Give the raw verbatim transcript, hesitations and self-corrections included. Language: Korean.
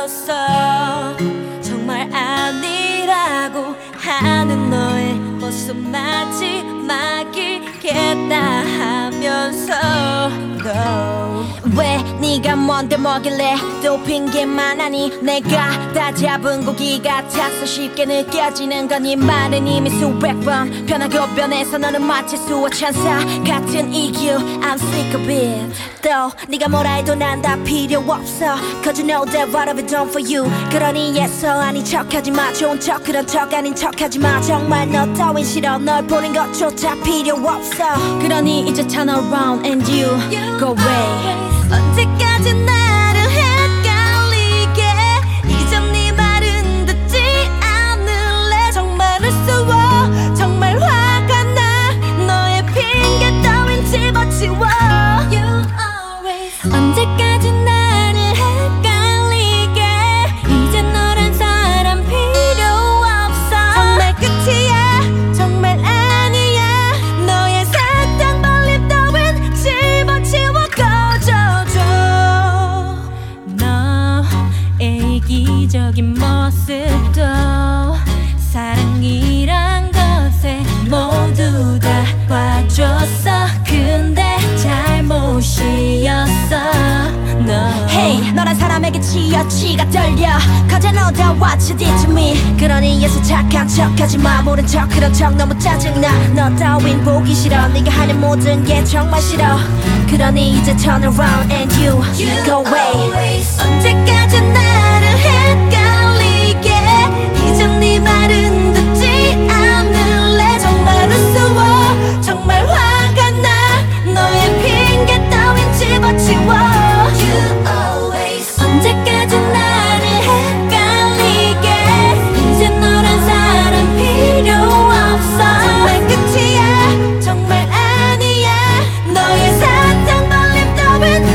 버렸어. 정말 아니라고 하는 너의 모습 마지막이겠다 하면서 no. 왜 네가 뭔데 뭐길래 또 핑계만 하니. 내가 다 잡은 고기 같아서 쉽게 느껴지는 건 네 말은 이미 수백 번 변하고 변해서 너는 마치 수호 천사 같은 이유. I'm sick of it. 또 네가 뭐라 해도 난 다 필요 없어. Cause you know that what I've done for you. 그러니 예서 아닌 척하지마. 좋은 척 그런 척 아닌 척하지마. 정말 너 따윈 싫어. 널 보는 것조차 필요 없어. 그러니 이제 turn around and you go away. 언제까지 나를 헷갈리게. 이젠 네 말은 듣지 않을래. 정말 우스워 정말 화가 나. 너의 핑계 따윈 집어치워. You always. 언제까지 나를 헷갈리게. 이제 너란 사람 필요 없어. 정말 끝이야 정말 아니야. 너의 사탕 발림 따윈 집어치워. 이기적인 모습도 사랑이란 것에 모두 다 봐줬어. 근데 잘못이었어 no. Hey 너란 사람에게 치여치가 떨려. Cause I know that what you did to me. 그러니 예수 착한 척하지마. 모른 척 그런 척 너무 짜증나. 너 따윈 보기 싫어. 네가 하는 모든 게 정말 싫어. 그러니 이제 turn around and you, you go away. 언제까지 나를 헷갈리게. 이젠 네 말은 듣지 않을래. 정말 우스워 정말 화가 나. 너의 핑계 따윈 집어치워. You always. 언제까지 나를 헷갈리게. 이제 너란 사람 필요 없어. 정말 끝이야 정말 아니야. 너의 사탕 발림 따윈